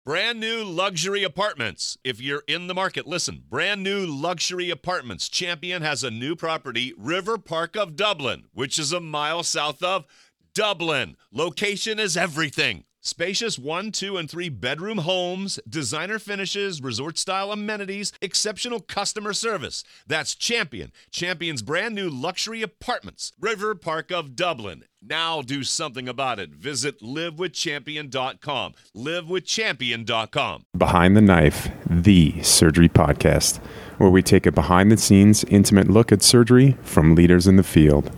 Brand new luxury apartments. If you're in the market, listen. Brand new luxury apartments. Champion has a new property, River Park of Dublin, which is a mile south of Dublin. Location is everything. Spacious 1, 2, and 3 bedroom homes, designer finishes, resort-style amenities, exceptional customer service. That's Champion. Champion's brand new luxury apartments, River Park of Dublin. Now do something about it. Visit livewithchampion.com. Livewithchampion.com. Behind the Knife, the surgery podcast, where we take a behind-the-scenes, intimate look at surgery from leaders in the field.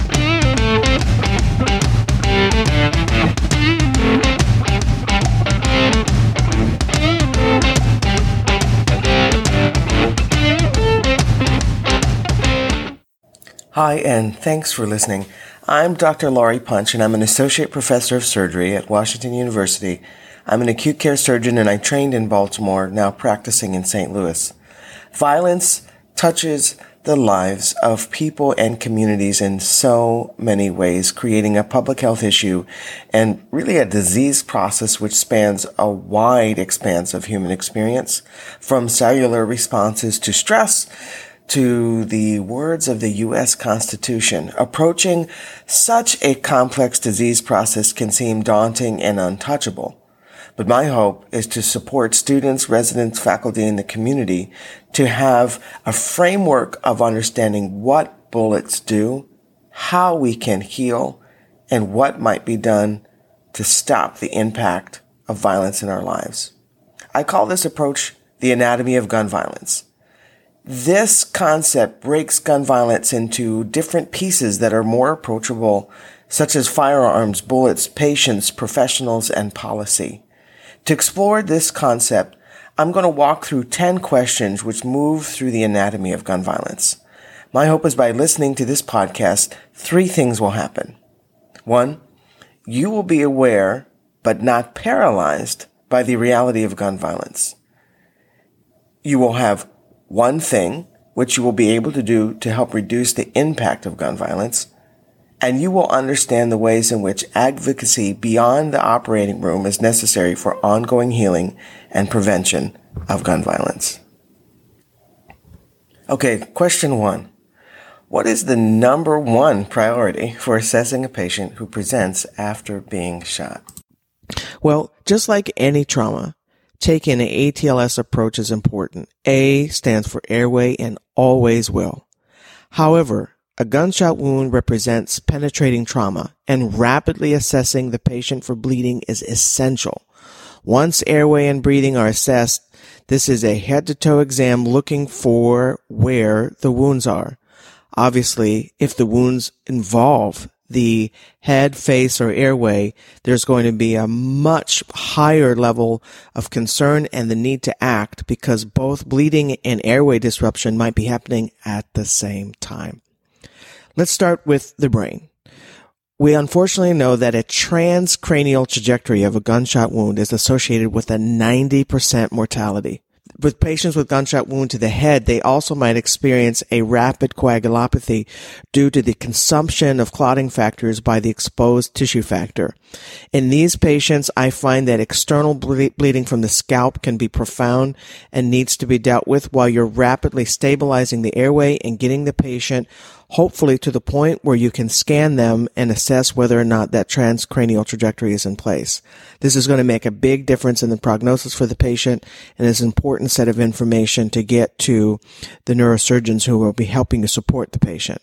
Hi, and thanks for listening. I'm Dr. Laurie Punch, and I'm an associate professor of surgery at Washington University. I'm an acute care surgeon, and I trained in Baltimore, now practicing in St. Louis. Violence touches the lives of people and communities in so many ways, creating a public health issue and really a disease process which spans a wide expanse of human experience, from cellular responses to stress to the words of the U.S. Constitution. Approaching such a complex disease process can seem daunting and untouchable. But my hope is to support students, residents, faculty, and the community to have a framework of understanding what bullets do, how we can heal, and what might be done to stop the impact of violence in our lives. I call this approach the anatomy of gun violence. This concept breaks gun violence into different pieces that are more approachable, such as firearms, bullets, patients, professionals, and policy. To explore this concept, I'm going to walk through 10 questions which move through the anatomy of gun violence. My hope is by listening to this podcast, 3 things will happen. 1, you will be aware, but not paralyzed by the reality of gun violence. You will have one thing which you will be able to do to help reduce the impact of gun violence, and you will understand the ways in which advocacy beyond the operating room is necessary for ongoing healing and prevention of gun violence. Okay, question 1. What is the number 1 priority for assessing a patient who presents after being shot? Well, just like any trauma, taking an ATLS approach is important. A stands for airway and always will. However, a gunshot wound represents penetrating trauma, and rapidly assessing the patient for bleeding is essential. Once airway and breathing are assessed, this is a head-to-toe exam looking for where the wounds are. Obviously, if the wounds involve the head, face, or airway, there's going to be a much higher level of concern and the need to act, because both bleeding and airway disruption might be happening at the same time. Let's start with the brain. We unfortunately know that a transcranial trajectory of a gunshot wound is associated with a 90% mortality. With patients with gunshot wound to the head, they also might experience a rapid coagulopathy due to the consumption of clotting factors by the exposed tissue factor. In these patients, I find that external bleeding from the scalp can be profound and needs to be dealt with while you're rapidly stabilizing the airway and getting the patient hopefully to the point where you can scan them and assess whether or not that transcranial trajectory is in place. This is going to make a big difference in the prognosis for the patient, and is an important set of information to get to the neurosurgeons who will be helping to support the patient.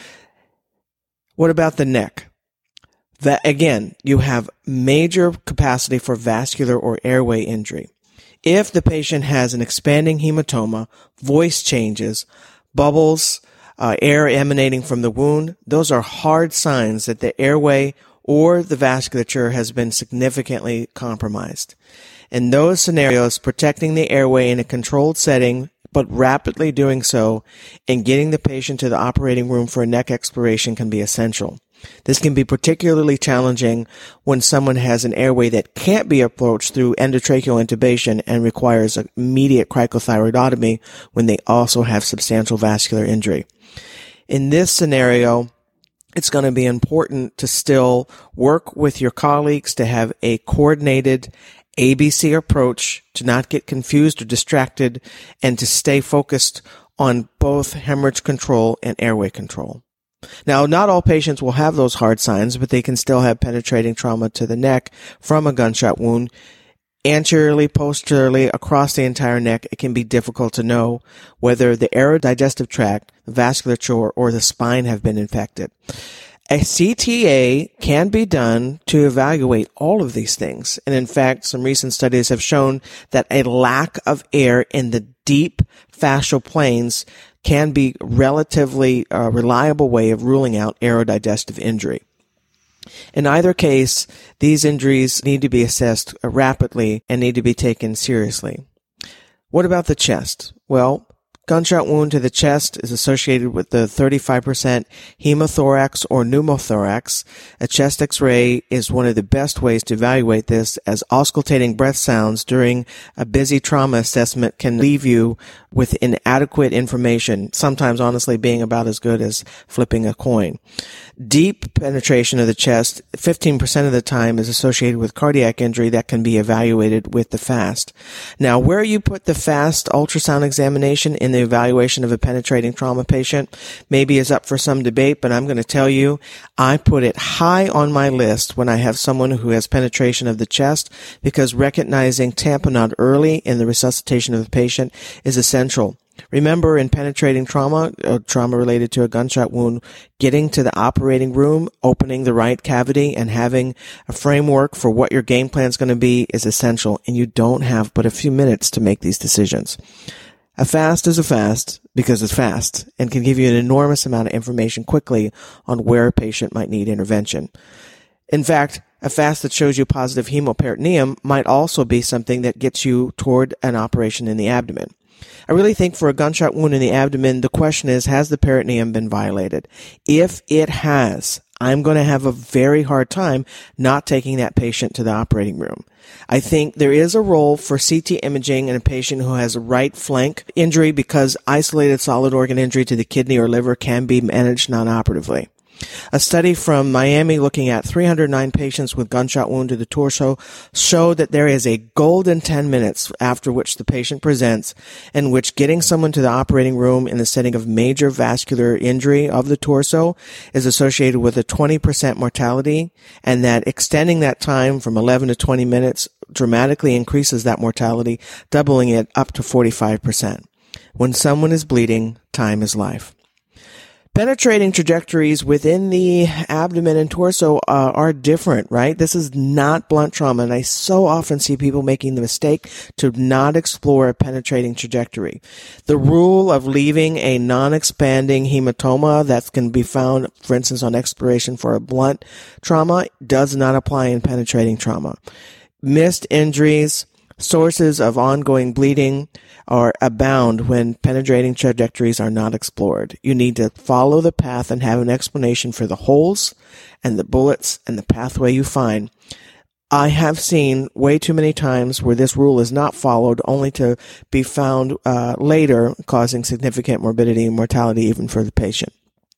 What about the neck? That, again, you have major capacity for vascular or airway injury. If the patient has an expanding hematoma, voice changes, bubbles, air emanating from the wound, those are hard signs that the airway or the vasculature has been significantly compromised. In those scenarios, protecting the airway in a controlled setting, but rapidly doing so, and getting the patient to the operating room for a neck exploration can be essential. This can be particularly challenging when someone has an airway that can't be approached through endotracheal intubation and requires immediate cricothyroidotomy when they also have substantial vascular injury. In this scenario, it's going to be important to still work with your colleagues to have a coordinated ABC approach to not get confused or distracted and to stay focused on both hemorrhage control and airway control. Now, not all patients will have those hard signs, but they can still have penetrating trauma to the neck from a gunshot wound. Anteriorly, posteriorly, across the entire neck, it can be difficult to know whether the aerodigestive tract, the vasculature, or the spine have been infected. A CTA can be done to evaluate all of these things. And in fact, some recent studies have shown that a lack of air in the deep fascial planes can be relatively reliable way of ruling out aerodigestive injury. In either case, these injuries need to be assessed rapidly and need to be taken seriously. What about the chest? Well, gunshot wound to the chest is associated with the 35% hemothorax or pneumothorax. A chest x-ray is one of the best ways to evaluate this, as auscultating breath sounds during a busy trauma assessment can leave you with inadequate information, sometimes honestly being about as good as flipping a coin. Deep penetration of the chest, 15% of the time, is associated with cardiac injury that can be evaluated with the FAST. Now, where you put the FAST ultrasound examination in the evaluation of a penetrating trauma patient maybe is up for some debate, but I'm going to tell you, I put it high on my list when I have someone who has penetration of the chest, because recognizing tamponade early in the resuscitation of the patient is essential. Remember, in penetrating trauma, trauma related to a gunshot wound, getting to the operating room, opening the right cavity, and having a framework for what your game plan is going to be is essential, and you don't have but a few minutes to make these decisions. A FAST is a FAST because it's fast and can give you an enormous amount of information quickly on where a patient might need intervention. In fact, a FAST that shows you positive hemoperitoneum might also be something that gets you toward an operation in the abdomen. I really think for a gunshot wound in the abdomen, the question is, has the peritoneum been violated? If it has, I'm going to have a very hard time not taking that patient to the operating room. I think there is a role for CT imaging in a patient who has a right flank injury, because isolated solid organ injury to the kidney or liver can be managed non-operatively. A study from Miami looking at 309 patients with gunshot wound to the torso showed that there is a golden 10 minutes after which the patient presents, in which getting someone to the operating room in the setting of major vascular injury of the torso is associated with a 20% mortality, and that extending that time from 11 to 20 minutes dramatically increases that mortality, doubling it up to 45%. When someone is bleeding, time is life. Penetrating trajectories within the abdomen and torso are different, right? This is not blunt trauma, and I so often see people making the mistake to not explore a penetrating trajectory. The rule of leaving a non-expanding hematoma that can be found, for instance, on exploration for a blunt trauma does not apply in penetrating trauma. Missed injuries, sources of ongoing bleeding are abound when penetrating trajectories are not explored. You need to follow the path and have an explanation for the holes and the bullets and the pathway you find. I have seen way too many times where this rule is not followed, only to be found later causing significant morbidity and mortality even for the patient.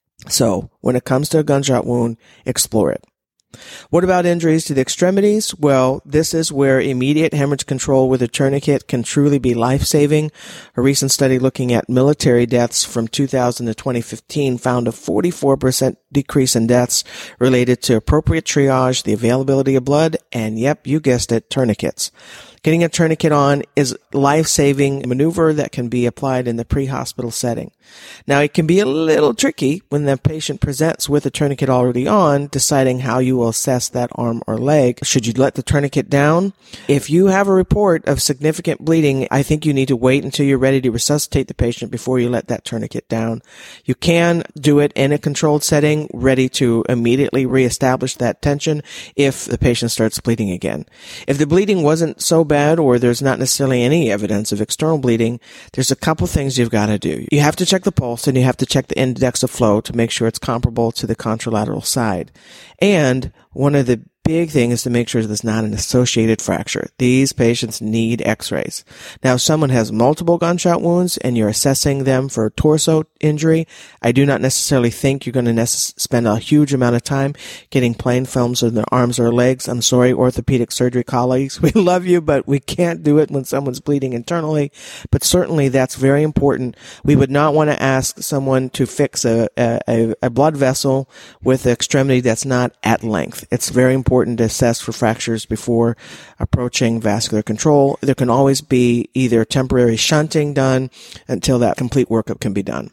So when it comes to a gunshot wound, explore it. What about injuries to the extremities? Well, this is where immediate hemorrhage control with a tourniquet can truly be life-saving. A recent study looking at military deaths from 2000 to 2015 found a 44% decrease in deaths related to appropriate triage, the availability of blood, and yep, you guessed it, tourniquets. Getting a tourniquet on is a life-saving maneuver that can be applied in the pre-hospital setting. Now, it can be a little tricky when the patient presents with a tourniquet already on, deciding how you will assess that arm or leg. Should you let the tourniquet down? If you have a report of significant bleeding, I think you need to wait until you're ready to resuscitate the patient before you let that tourniquet down. You can do it in a controlled setting, ready to immediately reestablish that tension if the patient starts bleeding again. If the bleeding wasn't so bad, or there's not necessarily any evidence of external bleeding, there's a couple things you've got to do. You have to check the pulse, and you have to check the index of flow to make sure it's comparable to the contralateral side. And one of the big thing is to make sure there's not an associated fracture. These patients need x-rays. Now, if someone has multiple gunshot wounds and you're assessing them for torso injury, I do not necessarily think you're going to spend a huge amount of time getting plain films in their arms or legs. I'm sorry, orthopedic surgery colleagues. We love you, but we can't do it when someone's bleeding internally. But certainly that's very important. We would not want to ask someone to fix a blood vessel with an extremity that's not at length. It's very important to assess for fractures before approaching vascular control. There can always be either temporary shunting done until that complete workup can be done.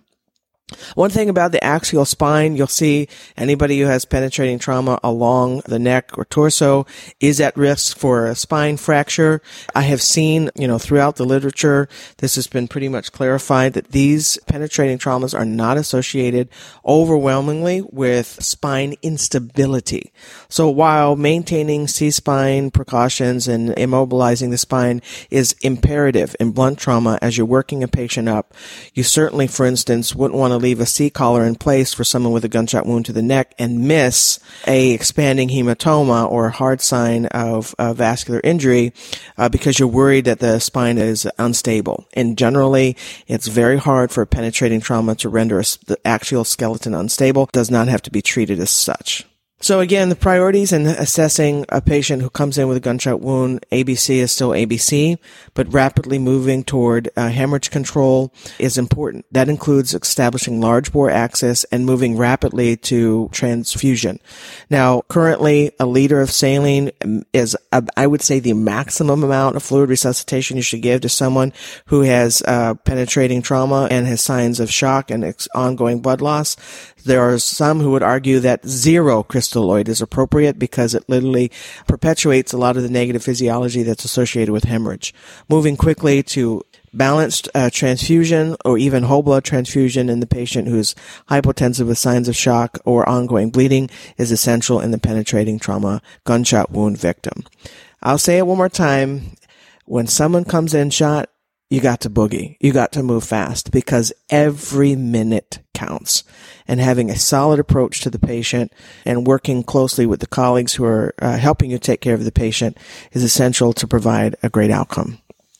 One thing about the axial spine, you'll see anybody who has penetrating trauma along the neck or torso is at risk for a spine fracture. I have seen, throughout the literature, this has been pretty much clarified that these penetrating traumas are not associated overwhelmingly with spine instability. So while maintaining C-spine precautions and immobilizing the spine is imperative in blunt trauma as you're working a patient up, you certainly, for instance, wouldn't want to leave a C-collar in place for someone with a gunshot wound to the neck and miss a expanding hematoma or hard sign of vascular injury because you're worried that the spine is unstable. And generally, it's very hard for a penetrating trauma to render the axial skeleton unstable. It does not have to be treated as such. So again, the priorities in assessing a patient who comes in with a gunshot wound, ABC is still ABC, but rapidly moving toward hemorrhage control is important. That includes establishing large bore access and moving rapidly to transfusion. Now, currently, a liter of saline is, I would say, the maximum amount of fluid resuscitation you should give to someone who has penetrating trauma and has signs of shock and ongoing blood loss. There are some who would argue that 0 crystalloid is appropriate because it literally perpetuates a lot of the negative physiology that's associated with hemorrhage. Moving quickly to balanced transfusion or even whole blood transfusion in the patient who's hypotensive with signs of shock or ongoing bleeding is essential in the penetrating trauma gunshot wound victim. I'll say it one more time. When someone comes in shot, you got to boogie. You got to move fast because every minute counts. And having a solid approach to the patient and working closely with the colleagues who are helping you take care of the patient is essential to provide a great outcome.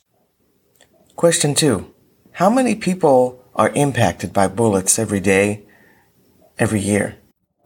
Question 2. How many people are impacted by bullets every day, every year?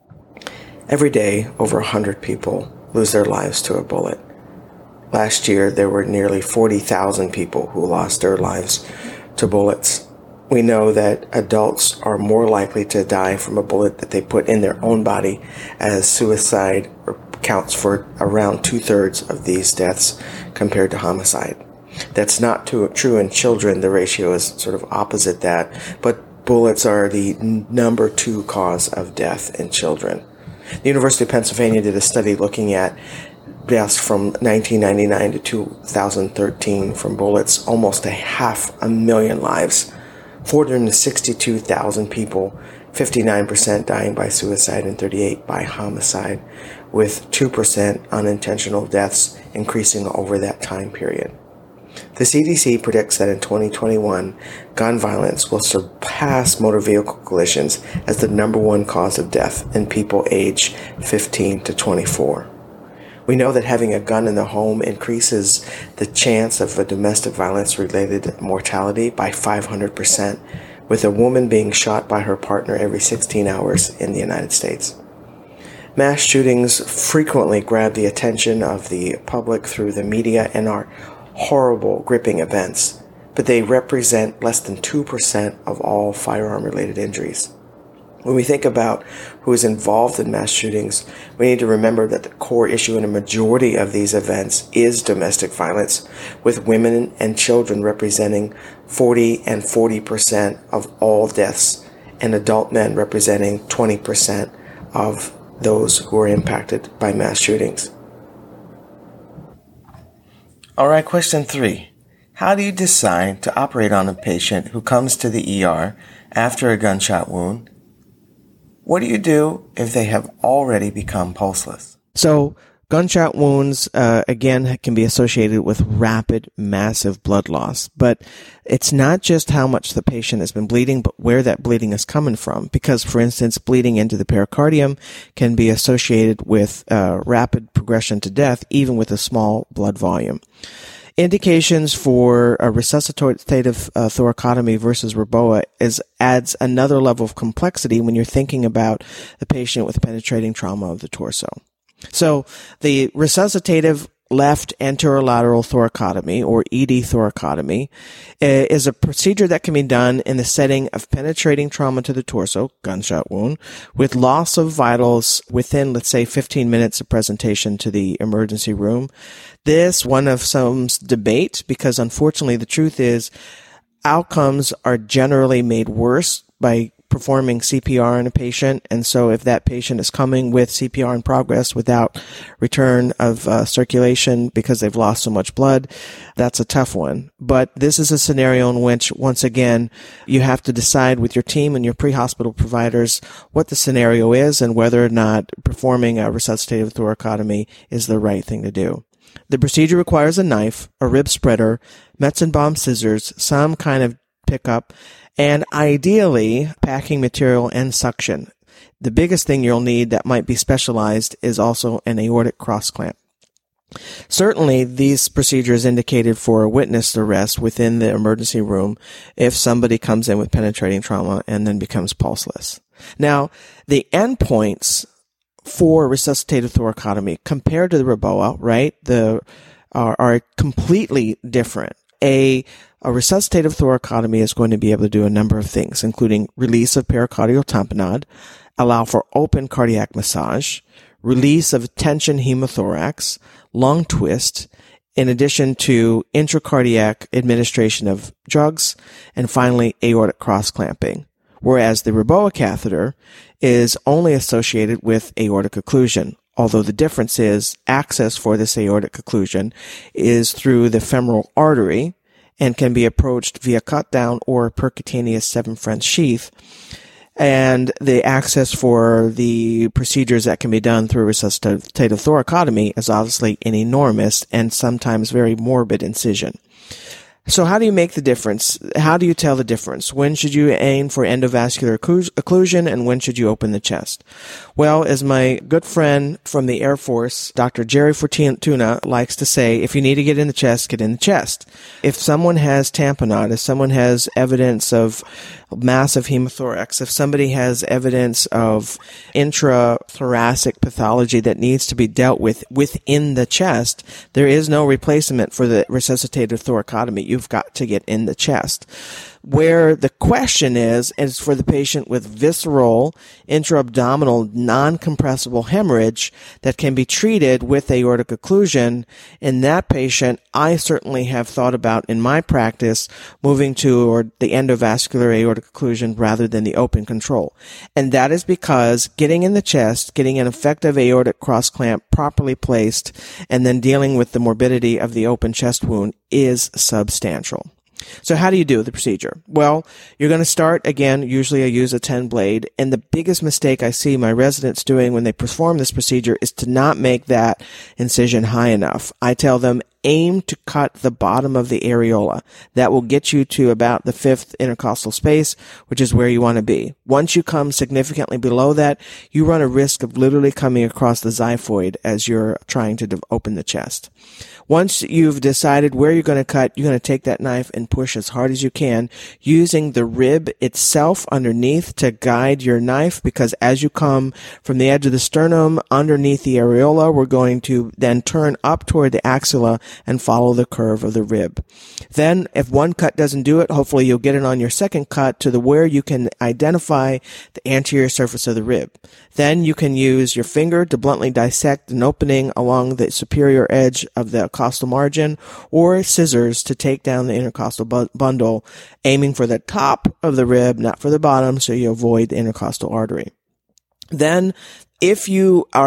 Every day, over 100 people lose their lives to a bullet. Last year, there were nearly 40,000 people who lost their lives to bullets. We know that adults are more likely to die from a bullet that they put in their own body, as suicide accounts for around 2/3 of these deaths compared to homicide. That's not true in children. The ratio is sort of opposite that, but bullets are the number 2 cause of death in children. The University of Pennsylvania did a study looking at deaths from 1999 to 2013 from bullets, almost 500,000 lives, 462,000 people, 59% dying by suicide and 38% by homicide, with 2% unintentional deaths increasing over that time period. The CDC predicts that in 2021, gun violence will surpass motor vehicle collisions as the number 1 cause of death in people aged 15 to 24. We know that having a gun in the home increases the chance of a domestic violence-related mortality by 500%, with a woman being shot by her partner every 16 hours in the United States. Mass shootings frequently grab the attention of the public through the media and are horrible, gripping events, but they represent less than 2% of all firearm-related injuries. When we think about who is involved in mass shootings, we need to remember that the core issue in a majority of these events is domestic violence, with women and children representing 40 and 40% of all deaths, and adult men representing 20% of those who are impacted by mass shootings. All right, question 3. How do you decide to operate on a patient who comes to the ER after a gunshot wound? What do you do if they have already become pulseless? So Gunshot wounds, again, can be associated with rapid, massive blood loss. But it's not just how much the patient has been bleeding, but where that bleeding is coming from. Because, for instance, bleeding into the pericardium can be associated with rapid progression to death, even with a small blood volume. Indications for a resuscitative thoracotomy versus Reboa adds another level of complexity when you're thinking about the patient with penetrating trauma of the torso. So the resuscitative left anterolateral thoracotomy, or ED thoracotomy, is a procedure that can be done in the setting of penetrating trauma to the torso, gunshot wound, with loss of vitals within, let's say, 15 minutes of presentation to the emergency room. This one of some debate, because unfortunately the truth is outcomes are generally made worse by performing CPR on a patient, and so if that patient is coming with CPR in progress without return of circulation because they've lost so much blood, that's a tough one. But this is a scenario in which, once again, you have to decide with your team and your pre-hospital providers what the scenario is and whether or not performing a resuscitative thoracotomy is the right thing to do. The procedure requires a knife, a rib spreader, Metzenbaum scissors, some kind of pickup, and ideally packing material and suction. The biggest thing you'll need that might be specialized is also an aortic cross clamp. Certainly, these procedures indicated for a witnessed arrest within the emergency room if somebody comes in with penetrating trauma and then becomes pulseless. Now, the endpoints for resuscitative thoracotomy compared to the Reboa, right, are completely different. A resuscitative thoracotomy is going to be able to do a number of things, including release of pericardial tamponade, allow for open cardiac massage, release of tension hemothorax, lung twist, in addition to intracardiac administration of drugs, and finally aortic cross-clamping. Whereas the Reboa catheter is only associated with aortic occlusion, although the difference is access for this aortic occlusion is through the femoral artery and can be approached via cut down or percutaneous 7 French sheath. And the access for the procedures that can be done through resuscitative thoracotomy is obviously an enormous and sometimes very morbid incision. So how do you make the difference? How do you tell the difference? When should you aim for endovascular occlusion and when should you open the chest? Well, as my good friend from the Air Force, Dr. Jerry Fortuna, likes to say, if you need to get in the chest, get in the chest. If someone has tamponade, if someone has evidence of massive hemothorax, if somebody has evidence of intrathoracic pathology that needs to be dealt with within the chest, there is no replacement for the resuscitative thoracotomy. You've got to get in the chest. Where the question is for the patient with visceral, intra-abdominal, non-compressible hemorrhage that can be treated with aortic occlusion. In that patient, I certainly have thought about, in my practice, moving to the endovascular aortic occlusion rather than the open control. And that is because getting in the chest, getting an effective aortic cross clamp properly placed, and then dealing with the morbidity of the open chest wound is substantial. So how do you do the procedure? Well, you're going to start, again, usually I use a 10 blade, and the biggest mistake I see my residents doing when they perform this procedure is to not make that incision high enough. I tell them, aim to cut the bottom of the areola. That will get you to about the 5th intercostal space, which is where you want to be. Once you come significantly below that, you run a risk of literally coming across the xiphoid as you're trying to open the chest. Once you've decided where you're going to cut, you're going to take that knife and push as hard as you can, using the rib itself underneath to guide your knife, because as you come from the edge of the sternum underneath the areola, we're going to then turn up toward the axilla and follow the curve of the rib. Then, if one cut doesn't do it, hopefully you'll get it on your second cut to where you can identify the anterior surface of the rib. Then you can use your finger to bluntly dissect an opening along the superior edge of the costal margin, or scissors to take down the intercostal bundle, aiming for the top of the rib, not for the bottom, so you avoid the intercostal artery. Then, if you are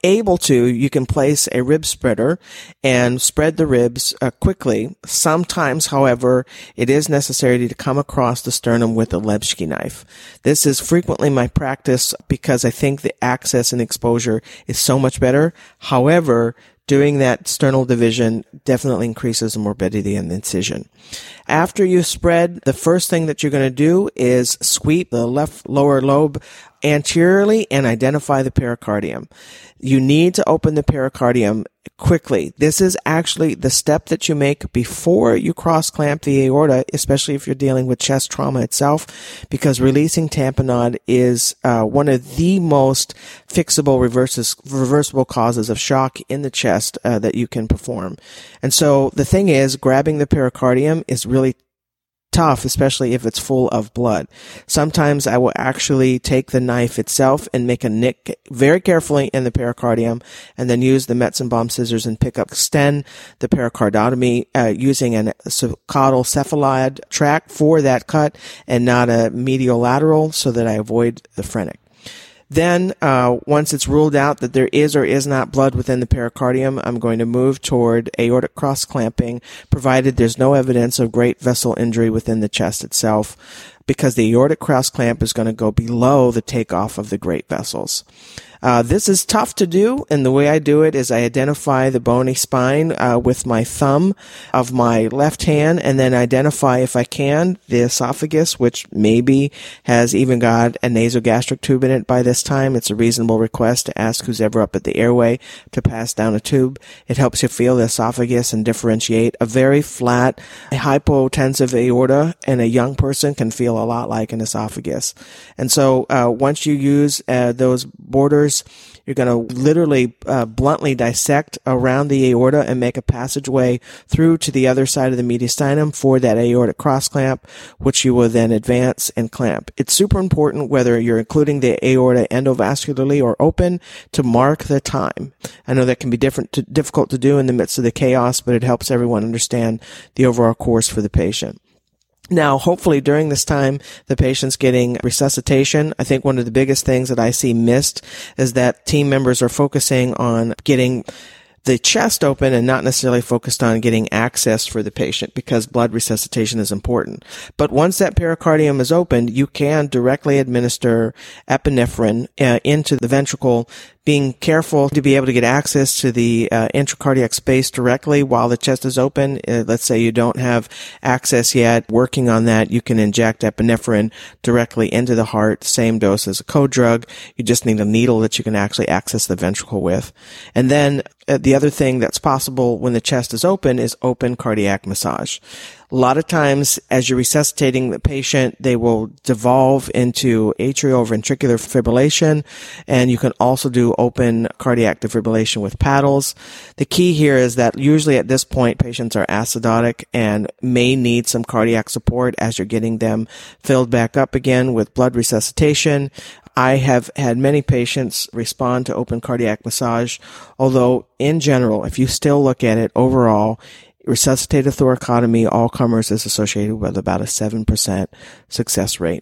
able to, you can place a rib spreader and spread the ribs quickly. Sometimes, however, it is necessary to come across the sternum with a Lebsky knife. This is frequently my practice because I think the access and exposure is so much better. However, doing that sternal division definitely increases the morbidity and the incision. After you spread, the first thing that you're going to do is sweep the left lower lobe anteriorly and identify the pericardium. You need to open the pericardium quickly. This is actually the step that you make before you cross-clamp the aorta, especially if you're dealing with chest trauma itself, because releasing tamponade is one of the most fixable, reversible causes of shock in the chest that you can perform. And so the thing is, grabbing the pericardium is really tough, especially if it's full of blood. Sometimes I will actually take the knife itself and make a nick very carefully in the pericardium, and then use the Metzenbaum scissors and extend the pericardotomy using a caudal cephalad track for that cut and not a medial lateral, so that I avoid the phrenic. Then, once it's ruled out that there is or is not blood within the pericardium, I'm going to move toward aortic cross-clamping, provided there's no evidence of great vessel injury within the chest itself, because the aortic cross-clamp is going to go below the takeoff of the great vessels. This is tough to do, and the way I do it is I identify the bony spine with my thumb of my left hand, and then identify, if I can, the esophagus, which maybe has even got a nasogastric tube in it by this time. It's a reasonable request to ask who's ever up at the airway to pass down a tube. It helps you feel the esophagus and differentiate. A very flat, hypotensive aorta in a young person can feel a lot like an esophagus. And so once you use those borders, you're going to literally bluntly dissect around the aorta and make a passageway through to the other side of the mediastinum for that aortic cross clamp, which you will then advance and clamp. It's super important, whether you're including the aorta endovascularly or open, to mark the time. I know that can be difficult to do in the midst of the chaos, but it helps everyone understand the overall course for the patient. Now, hopefully during this time, the patient's getting resuscitation. I think one of the biggest things that I see missed is that team members are focusing on getting the chest open and not necessarily focused on getting access for the patient, because blood resuscitation is important. But once that pericardium is opened, you can directly administer epinephrine into the ventricle, being careful to be able to get access to the intracardiac space directly while the chest is open. Let's say you don't have access yet. Working on that, you can inject epinephrine directly into the heart, same dose as a co-drug. You just need a needle that you can actually access the ventricle with. And then the other thing that's possible when the chest is open is open cardiac massage. A lot of times, as you're resuscitating the patient, they will devolve into atrioventricular fibrillation, and you can also do open cardiac defibrillation with paddles. The key here is that usually at this point, patients are acidotic and may need some cardiac support as you're getting them filled back up again with blood resuscitation. I have had many patients respond to open cardiac massage, although in general, if you still look at it overall, resuscitative thoracotomy, all comers, is associated with about a 7% success rate.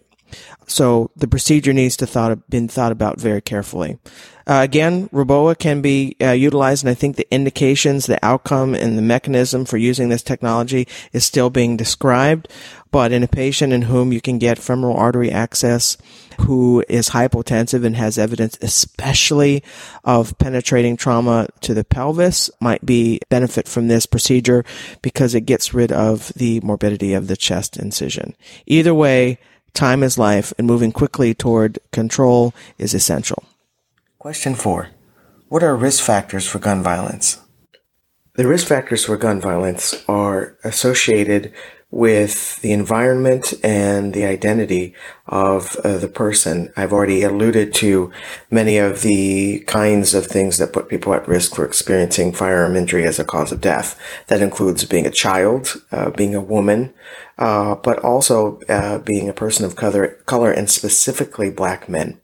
So the procedure needs to been thought about very carefully. Again, Roboa can be utilized, and I think the indications, the outcome, and the mechanism for using this technology is still being described. But in a patient in whom you can get femoral artery access, who is hypotensive and has evidence especially of penetrating trauma to the pelvis, might be benefit from this procedure because it gets rid of the morbidity of the chest incision. Either way, time is life, and moving quickly toward control is essential. Question 4. What are risk factors for gun violence? The risk factors for gun violence are associated with the environment and the identity of the person. I've already alluded to many of the kinds of things that put people at risk for experiencing firearm injury as a cause of death. That includes being a child, being a woman, but also being a person of color, and specifically black men.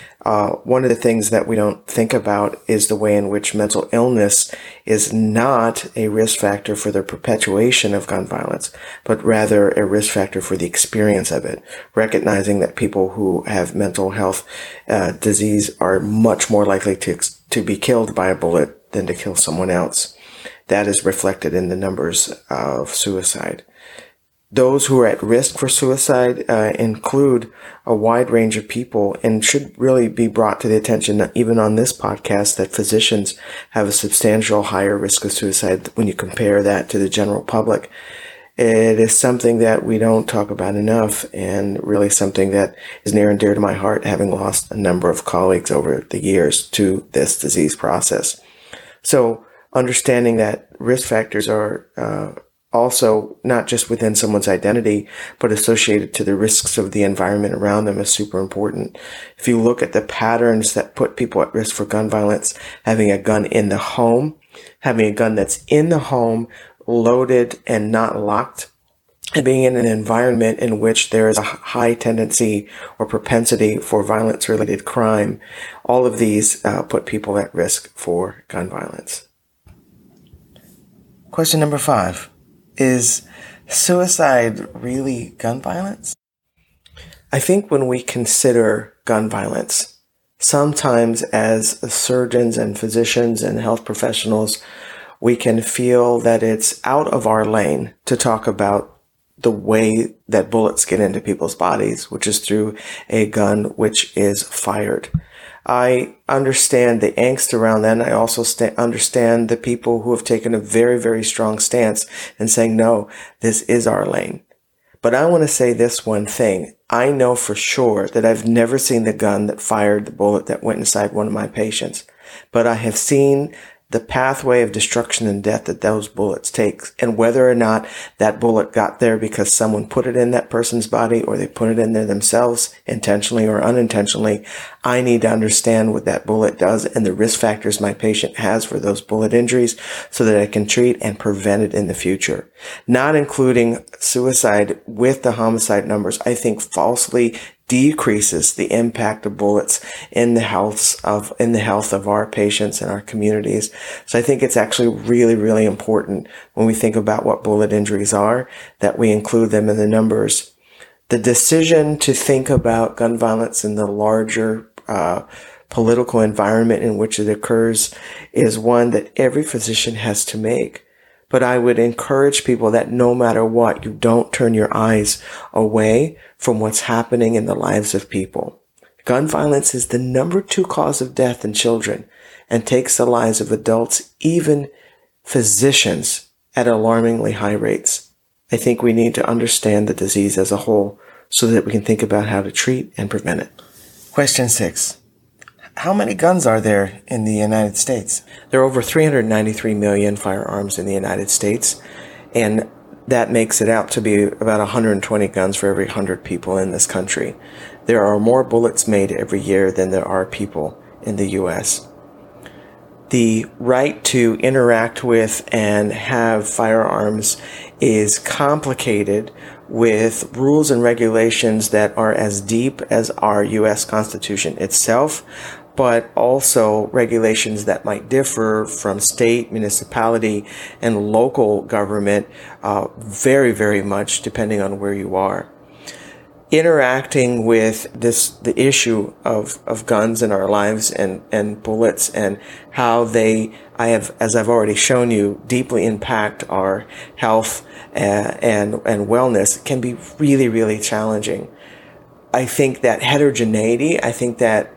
One of the things that we don't think about is the way in which mental illness is not a risk factor for the perpetuation of gun violence, but rather a risk factor for the experience of it. Recognizing that people who have mental health disease are much more likely to to be killed by a bullet than to kill someone else. That is reflected in the numbers of suicide. Those who are at risk for suicide include a wide range of people, and should really be brought to the attention, even on this podcast, that physicians have a substantial higher risk of suicide when you compare that to the general public. It is something that we don't talk about enough, and really something that is near and dear to my heart, having lost a number of colleagues over the years to this disease process. So understanding that risk factors are also not just within someone's identity, but associated to the risks of the environment around them is super important. If you look at the patterns that put people at risk for gun violence, having a gun in the home, having a gun that's in the home, loaded and not locked, and being in an environment in which there is a high tendency or propensity for violence-related crime, all of these put people at risk for gun violence. Question number 5. Is suicide really gun violence? I think when we consider gun violence, sometimes as surgeons and physicians and health professionals, we can feel that it's out of our lane to talk about the way that bullets get into people's bodies, which is through a gun which is fired. I understand the angst around that, and I also understand the people who have taken a very, very strong stance and saying, no, this is our lane. But I want to say this one thing. I know for sure that I've never seen the gun that fired the bullet that went inside one of my patients, but I have seen the pathway of destruction and death that those bullets take, and whether or not that bullet got there because someone put it in that person's body or they put it in there themselves, intentionally or unintentionally, I need to understand what that bullet does and the risk factors my patient has for those bullet injuries so that I can treat and prevent it in the future. Not including suicide with the homicide numbers, I think falsely decreases the impact of bullets in the health of our patients and our communities. So I think it's actually really, really important when we think about what bullet injuries are, that we include them in the numbers. The decision to think about gun violence in the larger political environment in which it occurs is one that every physician has to make. But I would encourage people that no matter what, you don't turn your eyes away from what's happening in the lives of people. Gun violence is the number 2 cause of death in children and takes the lives of adults, even physicians, at alarmingly high rates. I think we need to understand the disease as a whole so that we can think about how to treat and prevent it. Question 6. How many guns are there in the United States? There are over 393 million firearms in the United States, and that makes it out to be about 120 guns for every 100 people in this country. There are more bullets made every year than there are people in the U.S. The right to interact with and have firearms is complicated with rules and regulations that are as deep as our U.S. Constitution itself, but also regulations that might differ from state, municipality, and local government very, very much depending on where you are. Interacting with the issue of guns in our lives and bullets and how they, as I've already shown you, deeply impact our health and wellness can be really, really challenging. I think that heterogeneity, that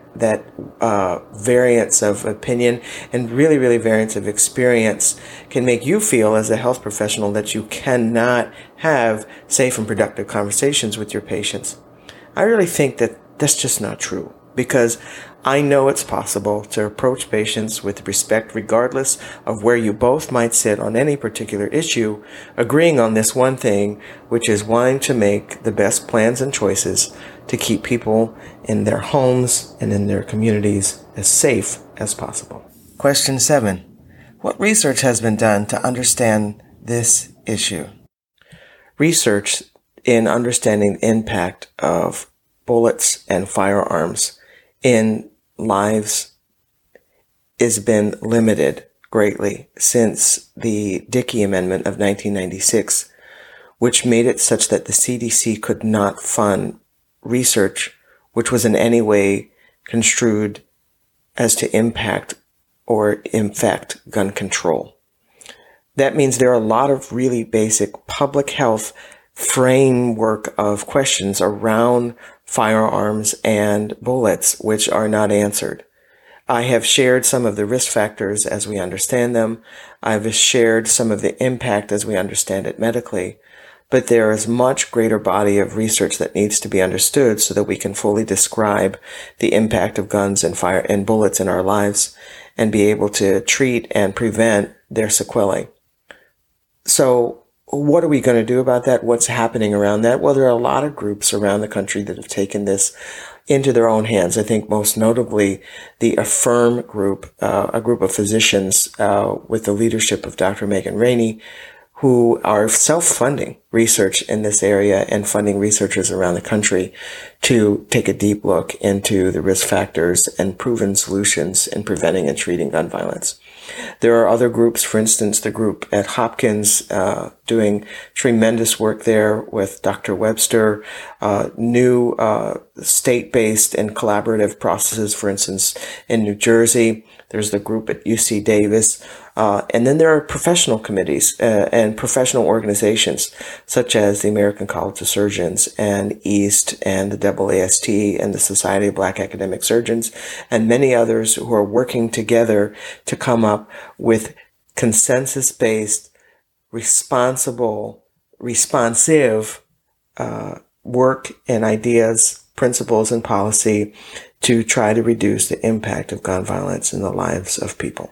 variance of opinion and really, really variance of experience can make you feel as a health professional that you cannot have safe and productive conversations with your patients. I really think that that's just not true, because I know it's possible to approach patients with respect regardless of where you both might sit on any particular issue, agreeing on this one thing, which is wanting to make the best plans and choices to keep people in their homes and in their communities as safe as possible. Question 7. What research has been done to understand this issue? Research in understanding the impact of bullets and firearms in lives has been limited greatly since the Dickey Amendment of 1996, which made it such that the CDC could not fund research which was in any way construed as to impact or infect gun control. That means there are a lot of really basic public health framework of questions around firearms and bullets which are not answered. I have shared some of the risk factors as we understand them. I've shared some of the impact as we understand it medically. But there is much greater body of research that needs to be understood so that we can fully describe the impact of guns and fire and bullets in our lives and be able to treat and prevent their sequelae. So what are we going to do about that? What's happening around that? Well, there are a lot of groups around the country that have taken this into their own hands. I think most notably the AFFIRM group, a group of physicians with the leadership of Dr. Megan Rainey, who are self-funding research in this area and funding researchers around the country to take a deep look into the risk factors and proven solutions in preventing and treating gun violence. There are other groups, for instance, the group at Hopkins doing tremendous work there with Dr. Webster, new state-based and collaborative processes, for instance, in New Jersey. There's the group at UC Davis. And then there are professional committees and professional organizations such as the American College of Surgeons and EAST and the AAST and the Society of Black Academic Surgeons and many others who are working together to come up with consensus-based, responsive work and ideas, principles, and policy to try to reduce the impact of gun violence in the lives of people.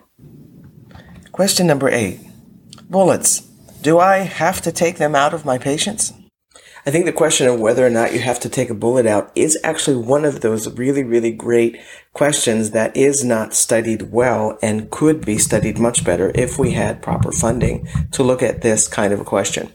Question number 8. Bullets. Do I have to take them out of my patients? I think the question of whether or not you have to take a bullet out is actually one of those really, really great questions that is not studied well and could be studied much better if we had proper funding to look at this kind of a question.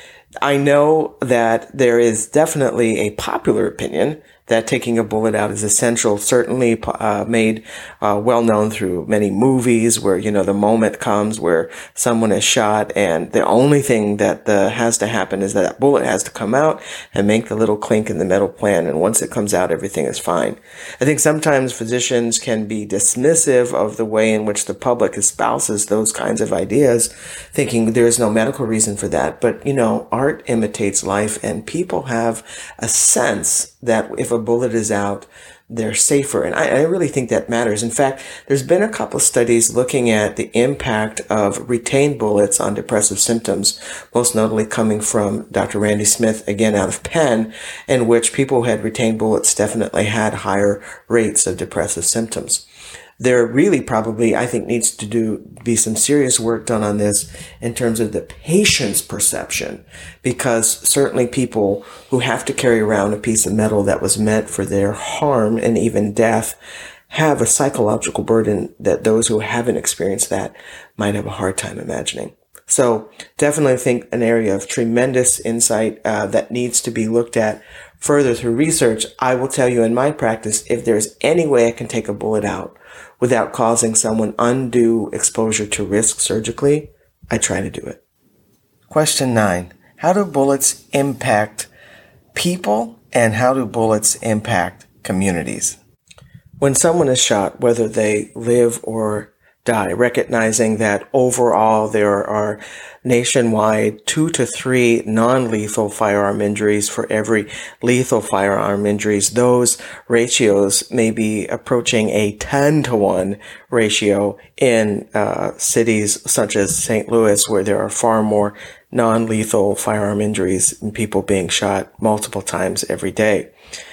I know that there is definitely a popular opinion that taking a bullet out is essential, certainly made well known through many movies where, the moment comes where someone is shot and the only thing that has to happen is that bullet has to come out and make the little clink in the metal plant. And once it comes out, everything is fine. I think sometimes physicians can be dismissive of the way in which the public espouses those kinds of ideas, thinking there is no medical reason for that. But, art imitates life, and people have a sense that if a bullet is out, they're safer. And I really think that matters. In fact, there's been a couple of studies looking at the impact of retained bullets on depressive symptoms, most notably coming from Dr. Randy Smith, again out of Penn, in which people who had retained bullets definitely had higher rates of depressive symptoms. There really probably, I think, needs to be some serious work done on this in terms of the patient's perception, because certainly people who have to carry around a piece of metal that was meant for their harm and even death have a psychological burden that those who haven't experienced that might have a hard time imagining. So definitely think an area of tremendous insight that needs to be looked at further through research. I will tell you in my practice, if there's any way I can take a bullet out without causing someone undue exposure to risk surgically, I try to do it. Question 9. How do bullets impact people and how do bullets impact communities? When someone is shot, whether they live or die, recognizing that overall there are nationwide 2 to 3 non-lethal firearm injuries for every lethal firearm injuries, those ratios may be approaching a 10-to-1 ratio in cities such as St. Louis, where there are far more non-lethal firearm injuries and people being shot multiple times every day.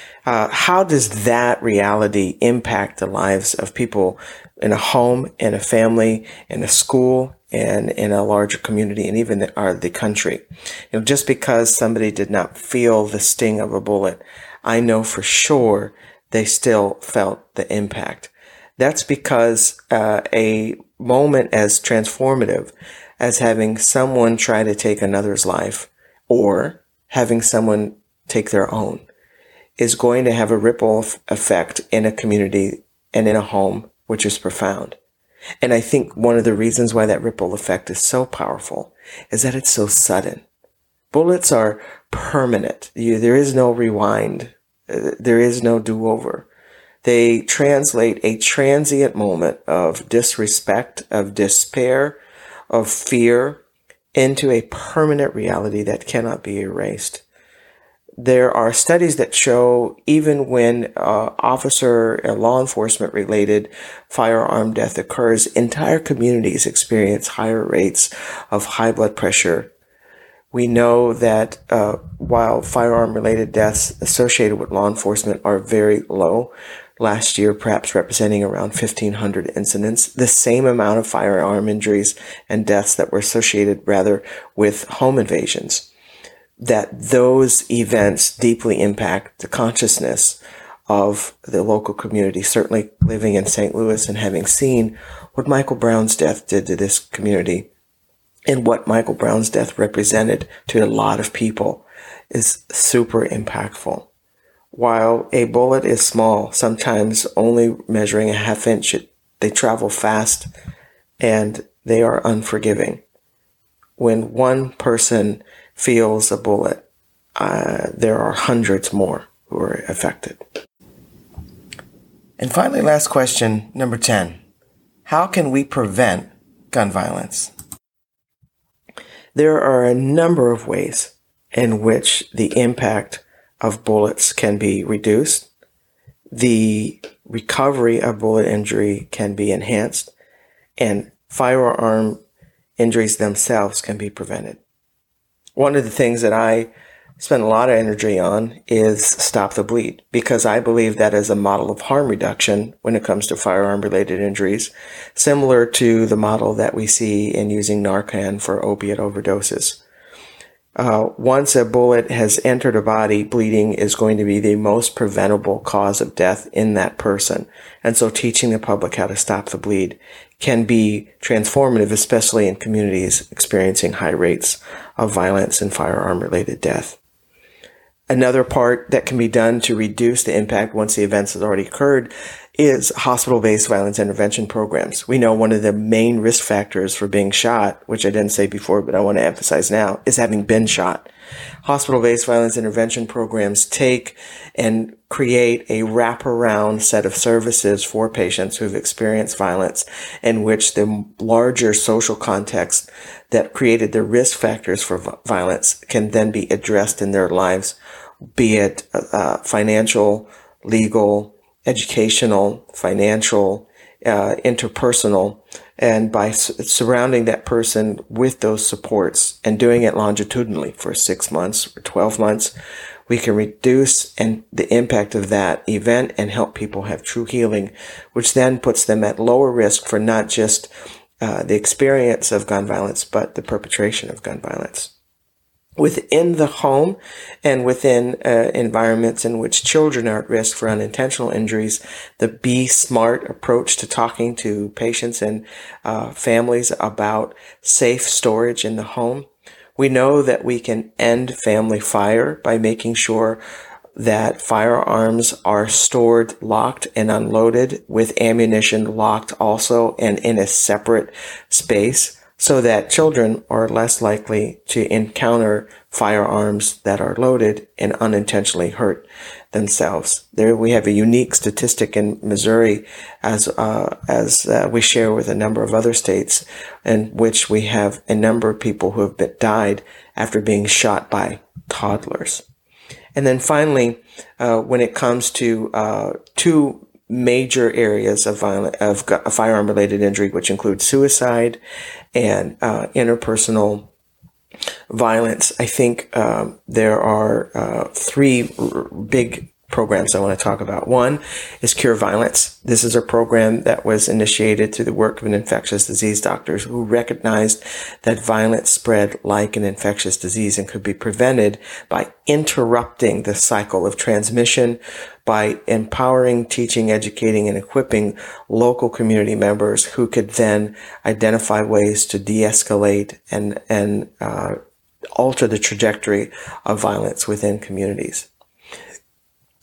How does that reality impact the lives of people in a home, in a family, in a school, and in a larger community, and even the country? Just because somebody did not feel the sting of a bullet, I know for sure they still felt the impact. That's because a moment as transformative as having someone try to take another's life or having someone take their own is going to have a ripple effect in a community and in a home, which is profound. And I think one of the reasons why that ripple effect is so powerful is that it's so sudden. Bullets are permanent. There is no rewind. There is no do-over. They translate a transient moment of disrespect, of despair, of fear into a permanent reality that cannot be erased. There are studies that show even when officer or law enforcement related firearm death occurs, entire communities experience higher rates of high blood pressure. We know that while firearm related deaths associated with law enforcement are very low, last year perhaps representing around 1,500 incidents, the same amount of firearm injuries and deaths that were associated rather with home invasions, that those events deeply impact the consciousness of the local community. Certainly living in St. Louis and having seen what Michael Brown's death did to this community and what Michael Brown's death represented to a lot of people is super impactful. While a bullet is small, sometimes only measuring a half inch, they travel fast and they are unforgiving. When one person feels a bullet, there are hundreds more who are affected. And finally, last question, number 10. How can we prevent gun violence? There are a number of ways in which the impact of bullets can be reduced. The recovery of bullet injury can be enhanced, and firearm injuries themselves can be prevented. One of the things that I spend a lot of energy on is Stop the Bleed, because I believe that is a model of harm reduction when it comes to firearm-related injuries, similar to the model that we see in using Narcan for opiate overdoses. Once a bullet has entered a body, bleeding is going to be the most preventable cause of death in that person. And so teaching the public how to stop the bleed can be transformative, especially in communities experiencing high rates of violence and firearm-related death. Another part that can be done to reduce the impact once the events has already occurred is hospital-based violence intervention programs. We know one of the main risk factors for being shot, which I didn't say before, but I want to emphasize now, is having been shot. Hospital-based violence intervention programs take and create a wraparound set of services for patients who've experienced violence, in which the larger social context that created the risk factors for violence can then be addressed in their lives, be it financial, legal, educational, financial, interpersonal, and by surrounding that person with those supports and doing it longitudinally for 6 months or 12 months, we can reduce the impact of that event and help people have true healing, which then puts them at lower risk for not just the experience of gun violence, but the perpetration of gun violence. Within the home and within environments in which children are at risk for unintentional injuries, the Be Smart approach to talking to patients and families about safe storage in the home. We know that we can end family fire by making sure that firearms are stored, locked, and unloaded, with ammunition locked also and in a separate space, so that children are less likely to encounter firearms that are loaded and unintentionally hurt themselves. There we have a unique statistic in Missouri, as we share with a number of other states, in which we have a number of people who have died after being shot by toddlers. And then finally, when it comes to two major areas of firearm-related injury, which include suicide and interpersonal violence, I think there are three big programs I want to talk about. One is Cure Violence. This is a program that was initiated through the work of an infectious disease doctors who recognized that violence spread like an infectious disease and could be prevented by interrupting the cycle of transmission, by empowering, teaching, educating, and equipping local community members who could then identify ways to de-escalate and alter the trajectory of violence within communities.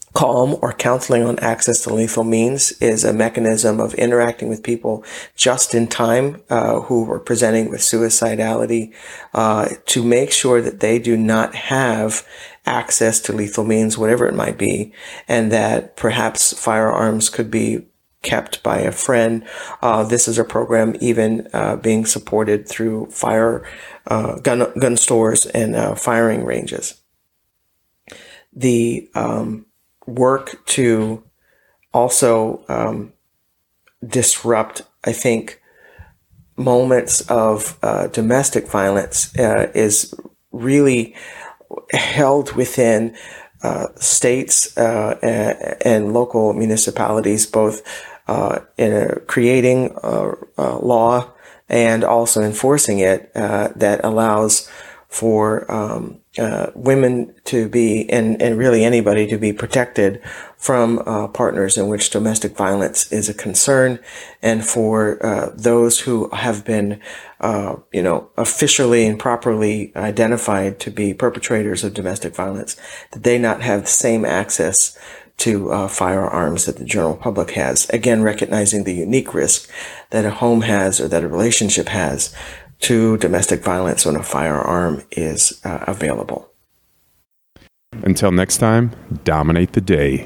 Calm, or counseling on access to lethal means, is a mechanism of interacting with people just in time who are presenting with suicidality to make sure that they do not have access to lethal means, whatever it might be, and that perhaps firearms could be kept by a friend. This is a program even being supported through gun stores and firing ranges. The work to also disrupt, I think, moments of domestic violence is really held within states and local municipalities, both in creating law and also enforcing it that allows for women to be, and really anybody to be protected from partners in which domestic violence is a concern, and for those who have been, officially and properly identified to be perpetrators of domestic violence, that they not have the same access to firearms that the general public has. Again, recognizing the unique risk that a home has or that a relationship has to domestic violence when a firearm is available. Until next time, dominate the day.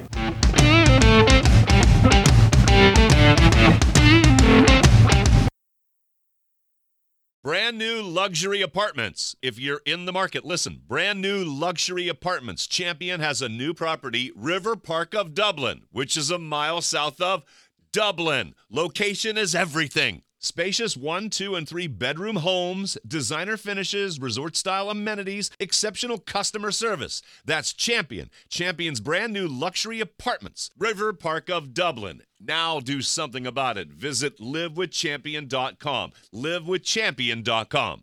Brand new luxury apartments. If you're in the market, listen. Brand new luxury apartments. Champion has a new property, River Park of Dublin, which is a mile south of Dublin. Location is everything. Spacious 1, 2, and 3 bedroom homes, designer finishes, resort-style amenities, exceptional customer service. That's Champion. Champion's brand new luxury apartments, River Park of Dublin. Now do something about it. Visit livewithchampion.com. livewithchampion.com.